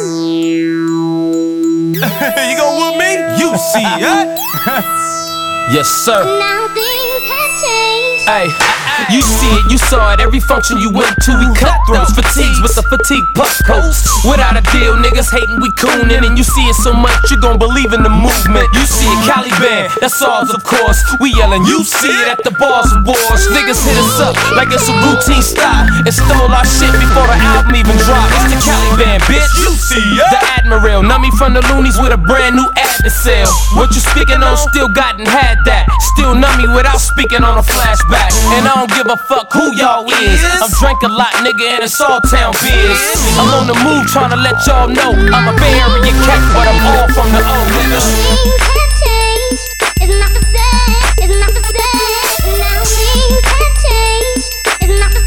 You gon' whoop me? You see it? Yes, sir. Now things have changed. Hey, you see it, you saw it, every function you went to, we cutthroats, fatigues with the fatigue puff coats. Without a deal, niggas hating, we coonin', and you see it so much, you gon' believe in the movement. You see it, Caliban, that's ours, of course. We yellin', you see it at the bars of wars. Niggas hit us up like it's a routine stop, and stole our shit before the album even dropped. It's the Caliban, bitch. You see it. The Admiral, nummy from the loonies with a brand new ad to sell. What you speaking on, still got and had that. Still nummy without speaking on a flashback. And I don't give a fuck who y'all is. I'm drank a lot, nigga, and it's all town biz. I'm on the move trying to let y'all know I'm a Bay Area cat, but I'm all from the old nigga. Things have changed. It's not the same. It's not the same. Now things have changed. It's not the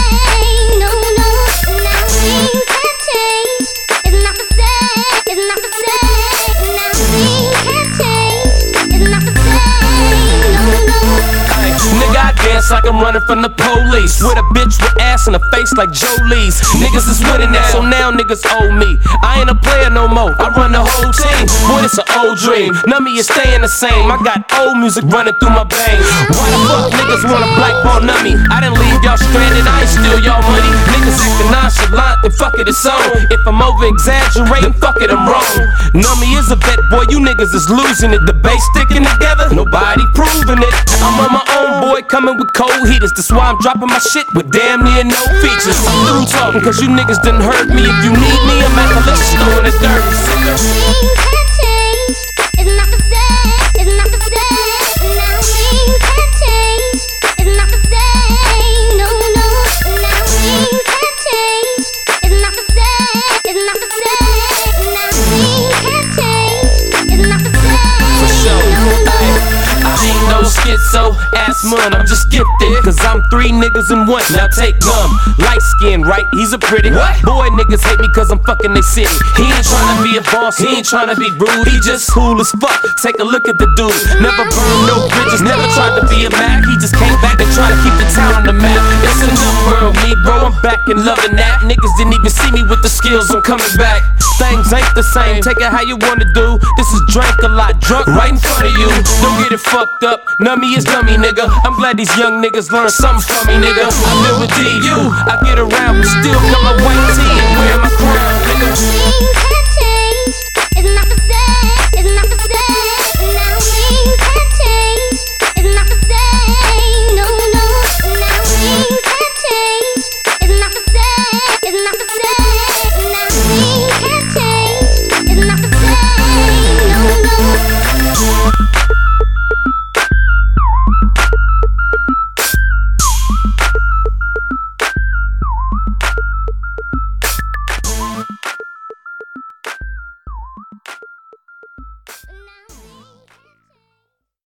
same. No, no. Now things have changed. It's not the same. It's not the same. Now things have changed. It's not the same. No, no. Nigga, I dance like I'm running from the police, with a bitch with ass in a face like Jolie's. Niggas is winning that, so now niggas owe me. I ain't a player no more, I run the whole team. Boy, it's an old dream, none of me is staying the same. I got old music running through my veins. Why the fuck niggas wanna blackball nummy? I didn't leave y'all stranded, I ain't steal y'all money. Niggas acting nonchalant, then fuck it, it's on. If I'm over exaggerating, fuck it, I'm wrong. Nummy is a vet, boy, you niggas is losing it. The bass sticking together, nobody proving it. I'm on my own, boy, coming with cold heaters. That's why I'm dropping my shit with damn near no features. I'm through talking, cause you niggas done hurt me. If you need me, I'm at the liquor store in the dirt. Things have changed. It's not the same. It's not the same. Now things have changed. It's not the same. No, no. Now things have changed. It's not the same. It's not the same. Now things have changed. It's not the same. For sure. No, no. I ain't no schizo ass man, I'm just gifted. Cause I'm three niggas in one. Now take gum. Light skin, right? He's a pretty boy. Niggas hate me cause I'm fucking they city. He ain't tryna be a boss, he ain't tryna be rude. He just cool as fuck. Take a look at the dude. Never burned no bridges, never tried to be a Mac. He just came back and tried to keep the town on the map. It's a new world, Negro. I'm back and loving that. Niggas didn't even see me with the skills, I'm coming back. Things ain't the same, take it how you wanna do. This is drank a lot, drunk right in front of you. Don't get it fucked up, nummy is dummy, nigga. I'm glad these young niggas learn something from me, nigga. I've been with DU, I get around, but still got my white tee and wear my crown, nigga.